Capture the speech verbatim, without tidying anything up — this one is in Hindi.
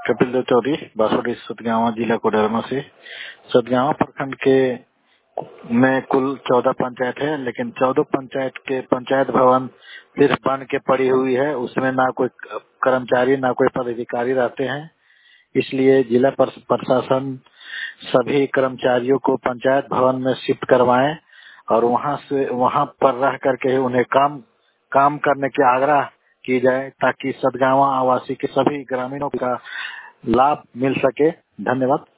कपिल देव चौधरी, बासोडी सतगावा जिला कोडरमा से। सतगावा प्रखंड के में कुल चौदह पंचायत है, लेकिन चौदह पंचायत के पंचायत भवन सिर्फ बन के पड़ी हुई है। उसमें ना कोई कर्मचारी ना कोई पदाधिकारी रहते हैं। इसलिए जिला प्रशासन सभी कर्मचारियों को पंचायत भवन में शिफ्ट करवाएं और वहां से वहां पर रह करके उन्हें काम काम करने की आग्रह की जाए, ताकि सतगावा आवासी के सभी ग्रामीणों का लाभ मिल सके। धन्यवाद।